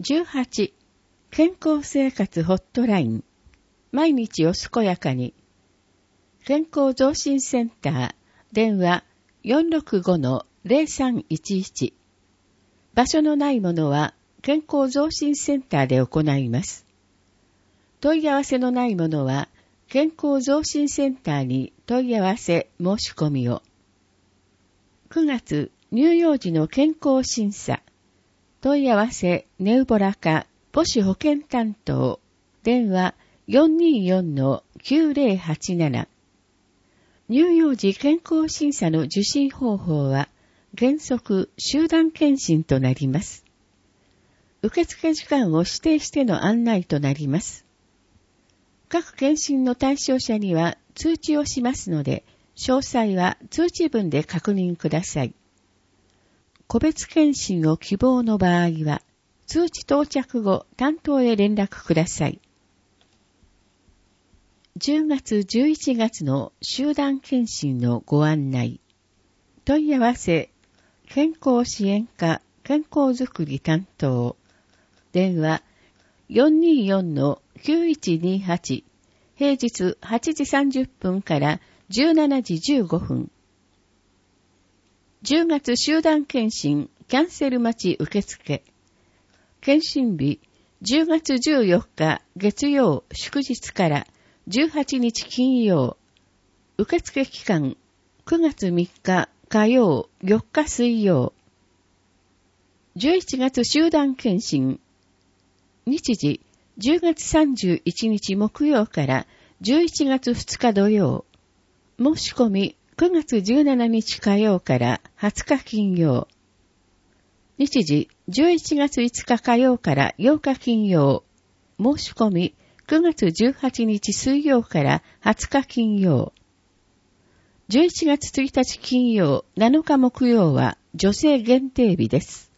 18、健康生活ホットライン。毎日お健やかに。健康増進センター、電話 465-0311。場所のないものは健康増進センターで行います。問い合わせのないものは健康増進センターに問い合わせ申し込みを。9月、乳幼児の健康審査。問い合わせネウボラ課母子保健担当。電話 424-9087。乳幼児健康審査の受診方法は原則集団検診となります。受付時間を指定しての案内となります。各検診の対象者には通知をしますので、詳細は通知文で確認ください。個別検診を希望の場合は、通知到着後担当へ連絡ください。10月11月の集団検診のご案内。問い合わせ、健康支援課健康づくり担当。電話 424-9128。平日8時30分から17時15分。10月集団検診キャンセル待ち受付。検診日10月14日月曜祝日から18日金曜。受付期間9月3日火曜4日水曜。11月集団検診。日時10月31日木曜から11月2日土曜。申し込み9月17日火曜から20日金曜。日時11月5日火曜から8日金曜。申し込み9月18日水曜から20日金曜。11月1日金曜、7日木曜は女性限定日です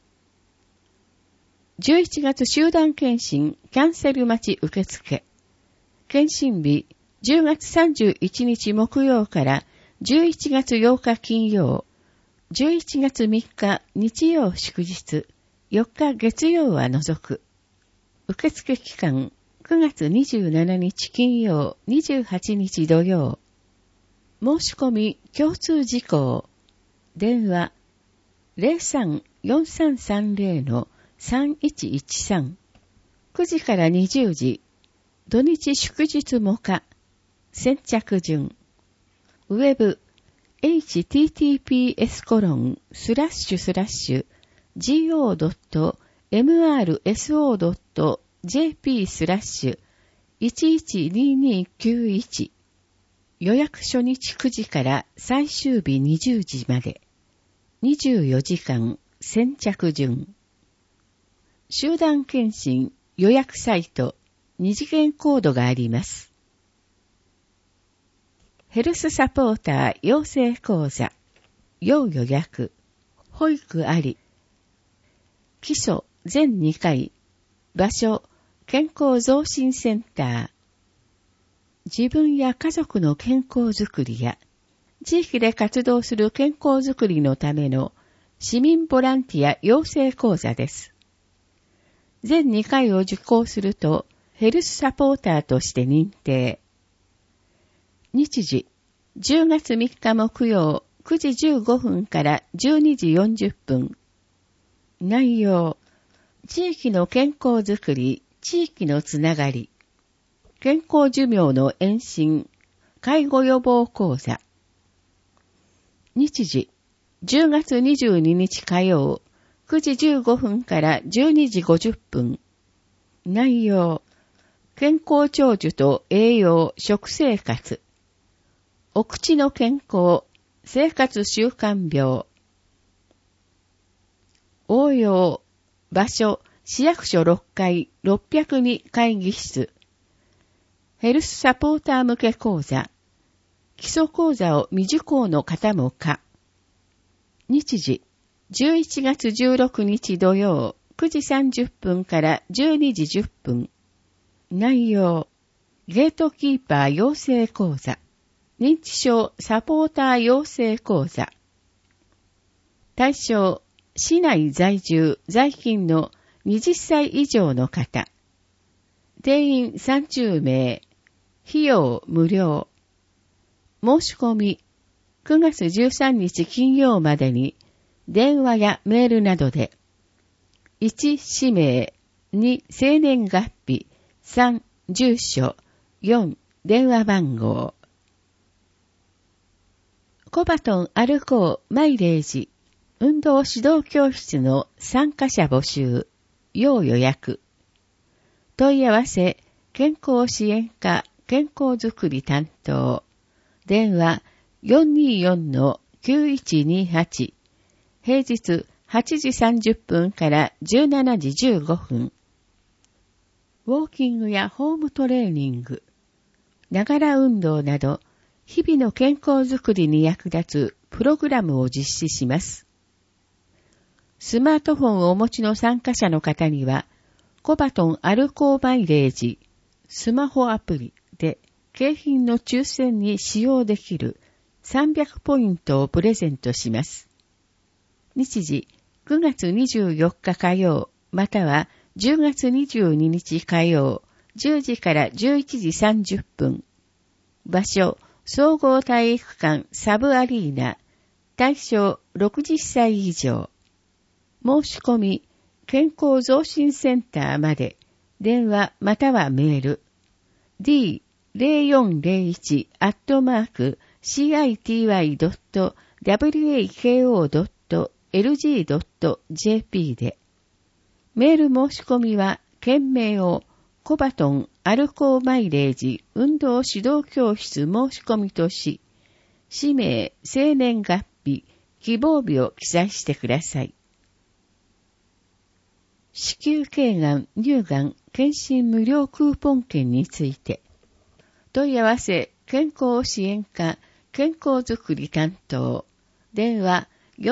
。11月集団検診キャンセル待ち受付。検診日10月31日木曜から11月8日金曜、11月3日日曜祝日、4日月曜は除く。受付期間9月27日金曜、28日土曜。申し込み共通事項。電話 03-4330-3113。9時から20時。土日祝日も可。先着順。ウェブ https://go.mrso.jp/112291 予約初日9時から最終日20時まで。24時間先着順。集団検診予約サイト2次元コードがあります。ヘルスサポーター養成講座。要予約。保育あり。基礎全2回。場所健康増進センター。自分や家族の健康づくりや、地域で活動する健康づくりのための市民ボランティア養成講座です。全2回を受講すると、ヘルスサポーターとして認定。日時、10月3日木曜9時15分から12時40分。内容、地域の健康づくり、地域のつながり。健康寿命の延伸、介護予防講座。日時、10月22日火曜、9時15分から12時50分。内容、健康長寿と栄養、食生活。お口の健康、生活習慣病。応用、場所、市役所6階602会議室。ヘルスサポーター向け講座。基礎講座を未受講の方も可。日時、11月16日土曜、9時30分から12時10分。内容、ゲートキーパー養成講座。認知症サポーター養成講座。対象、市内在住、在勤の 20歳以上の方。定員30名。費用無料。申し込み、9月13日金曜までに、電話やメールなどで、1、氏名、2、生年月日、3、住所、4、電話番号。コバトンアルコーマイレージ、運動指導教室の参加者募集、要予約。問い合わせ、健康支援課、健康づくり担当。電話 424-9128。平日8時30分から17時15分。ウォーキングやホームトレーニング、ながら運動など、日々の健康づくりに役立つプログラムを実施します。スマートフォンをお持ちの参加者の方には、コバトンアルコーマイレージ、スマホアプリで景品の抽選に使用できる300ポイントをプレゼントします。日時、9月24日火曜、または10月22日火曜、10時から11時30分。場所、総合体育館サブアリーナ。対象60歳以上。申し込み、健康増進センターまで。電話またはメール。d-city.wako.lg.jp で。メール申し込みは、件名をコバトンアルコーマイレージ運動指導教室申し込みとし、氏名、生年月日、希望日を記載してください。子宮頸がん、乳がん、検診無料クーポン券について、問い合わせ、健康支援課、健康づくり担当、電話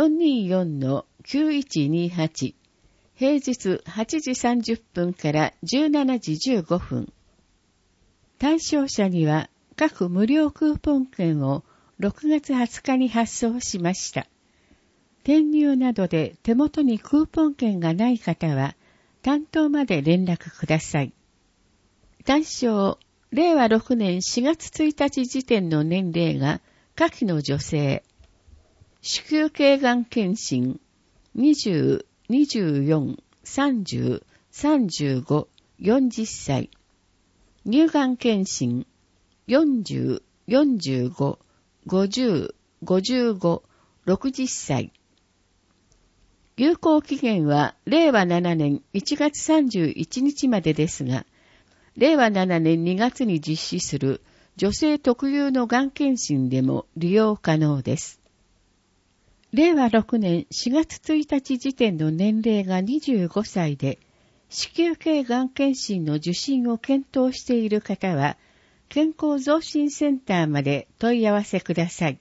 424-9128、平日8時30分から17時15分。対象者には各無料クーポン券を6月20日に発送しました。転入などで手元にクーポン券がない方は、担当まで連絡ください。対象、令和6年4月1日時点の年齢が下記の女性。子宮頸がん検診、20、24、30、35、40歳。乳がん検診、40、45、50、55、60歳。有効期限は令和7年1月31日までですが、令和7年2月に実施する女性特有のがん検診でも利用可能です。令和6年4月1日時点の年齢が25歳で、子宮頸がん検診の受診を検討している方は、健康増進センターまで問い合わせください。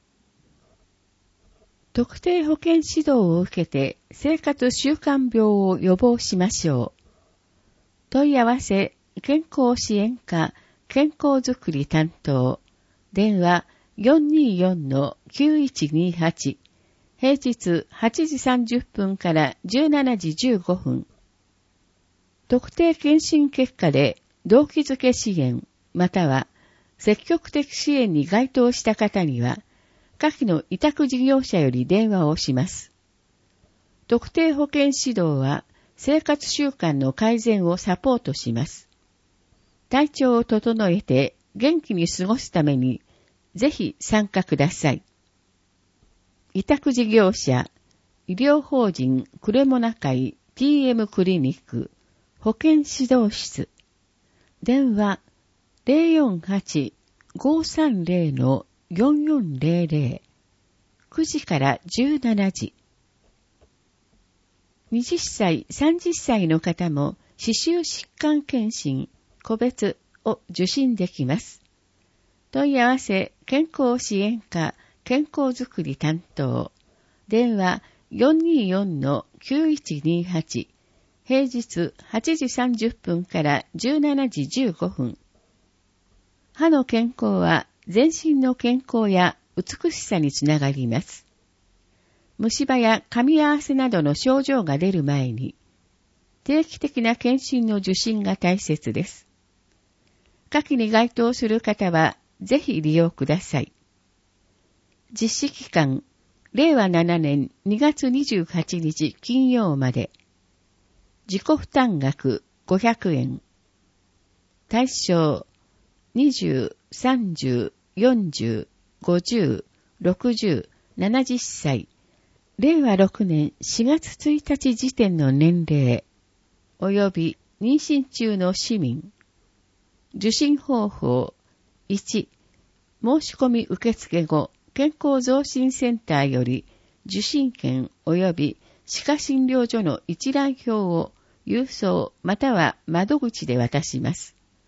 特定保健指導を受けて生活習慣病を予防しましょう。問い合わせ、健康支援課、健康づくり担当、電話 424-9128、平日8時30分から17時15分。特定検診結果で動機づけ支援、または積極的支援に該当した方には、下記の委託事業者より電話をします。特定保健指導は生活習慣の改善をサポートします。体調を整えて元気に過ごすために、ぜひ参加ください。委託事業者、医療法人クレモナ会 TM クリニック保健指導室。電話 048-530-4400 9時から17時。20歳、30歳の方も歯周疾患検診、個別を受診できます。問い合わせ、健康支援課、健康づくり担当。電話 424-9128。平日8時30分から17時15分。歯の健康は全身の健康や美しさにつながります。虫歯や噛み合わせなどの症状が出る前に、 定期的な検診の受診が大切です。下記に該当する方は、ぜひ利用ください。実施期間、令和7年2月28日金曜まで。自己負担額500円。対象、20、30、40、50、60、70歳。令和6年4月1日時点の年齢、及び妊娠中の市民。受診方法、1、申し込み受付後、健康増進センターより受診券及び歯科診療所の一覧表を郵送または窓口で渡します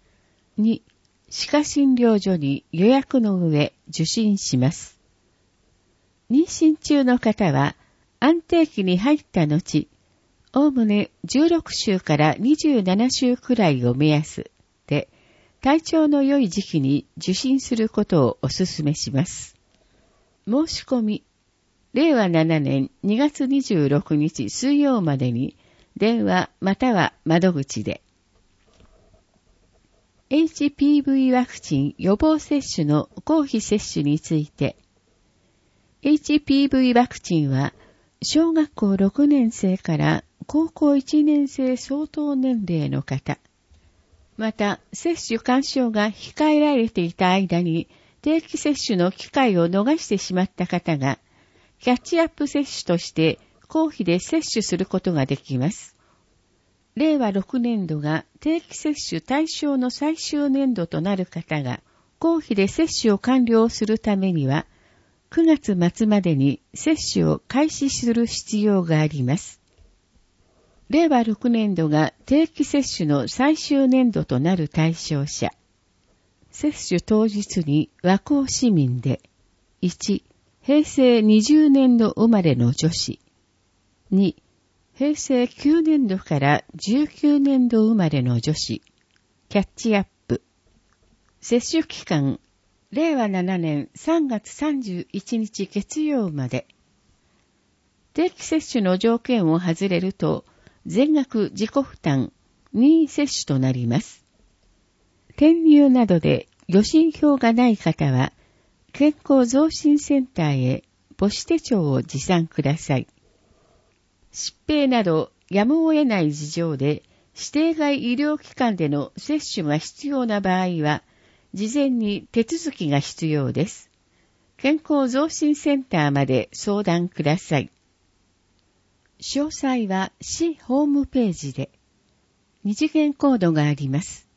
。2、歯科診療所に予約の上受診します。妊娠中の方は安定期に入った後、おおむね16週から27週くらいを目安で、体調の良い時期に受診することをお勧めします。申し込み、令和7年2月26日水曜までに電話または窓口で。HPV ワクチン予防接種の公費接種について、HPV ワクチンは小学校6年生から高校1年生相当年齢の方、また接種勧奨が控えられていた間に定期接種の機会を逃してしまった方が、キャッチアップ接種として公費で接種することができます。令和6年度が定期接種対象の最終年度となる方が、公費で接種を完了するためには、9月末までに接種を開始する必要があります。令和6年度が定期接種の最終年度となる対象者。接種当日に和光市民で、1、平成20年度生まれの女子。2、平成9年度から19年度生まれの女子。キャッチアップ。接種期間、令和7年3月31日月曜まで。定期接種の条件を外れると、全額自己負担、任意接種となります。転入などで予診票がない方は、健康増進センターへ母子手帳を持参ください。疾病などやむを得ない事情で指定外医療機関での接種が必要な場合は、事前に手続きが必要です。健康増進センターまで相談ください。詳細は市ホームページで、二次元コードがあります。